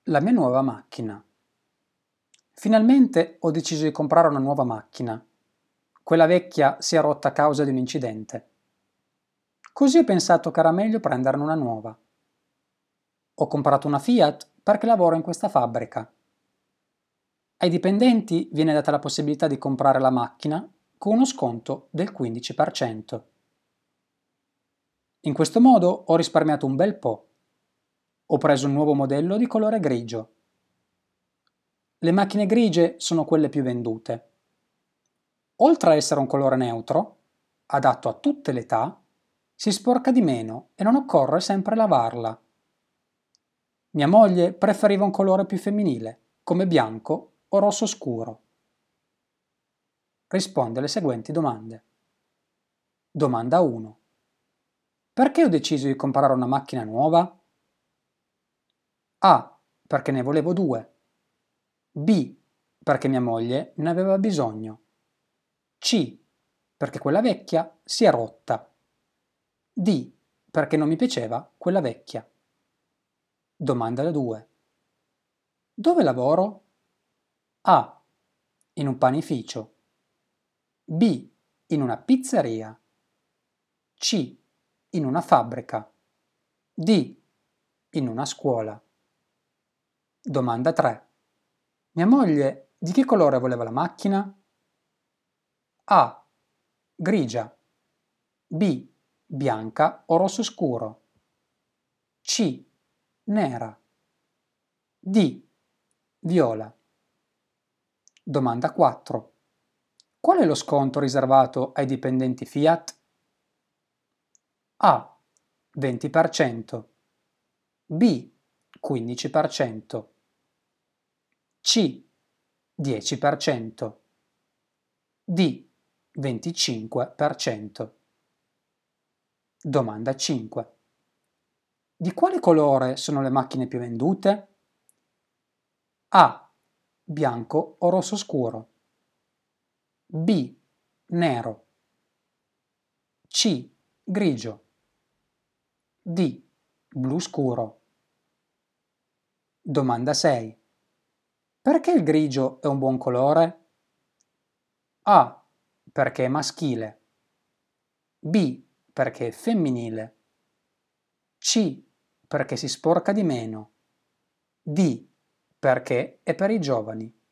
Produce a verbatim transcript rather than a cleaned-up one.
La mia nuova macchina. Finalmente ho deciso di comprare una nuova macchina. Quella vecchia si è rotta a causa di un incidente. Così ho pensato che era meglio prenderne una nuova. Ho comprato una Fiat perché lavoro in questa fabbrica. Ai dipendenti viene data la possibilità di comprare la macchina con uno sconto del quindici per cento. In questo modo ho risparmiato un bel po'. Ho preso un nuovo modello di colore grigio. Le macchine grigie sono quelle più vendute. Oltre a essere un colore neutro, adatto a tutte le età, si sporca di meno e non occorre sempre lavarla. Mia moglie preferiva un colore più femminile, come bianco o rosso scuro. Risponde alle seguenti domande. Domanda uno. Perché ho deciso di comprare una macchina nuova? A. Perché ne volevo due. B. Perché mia moglie ne aveva bisogno. C. Perché quella vecchia si è rotta. D. Perché non mi piaceva quella vecchia. Domanda due. Dove lavoro? A. In un panificio. B. In una pizzeria. C. In una fabbrica. D. In una scuola. Domanda tre. Mia moglie di che colore voleva la macchina? A. Grigia. B. Bianca o rosso scuro. C. Nera. D. Viola. Domanda quattro. Qual è lo sconto riservato ai dipendenti Fiat? A. venti per cento. B. quindici per cento. C. dieci per cento. D. venticinque per cento. Domanda cinque. Di quale colore sono le macchine più vendute? A. Bianco o rosso scuro. B. Nero. C. Grigio. D. Blu scuro. Domanda sei. Perché il grigio è un buon colore? A. Perché è maschile. B. Perché è femminile. C. Perché si sporca di meno. D. Perché è per i giovani.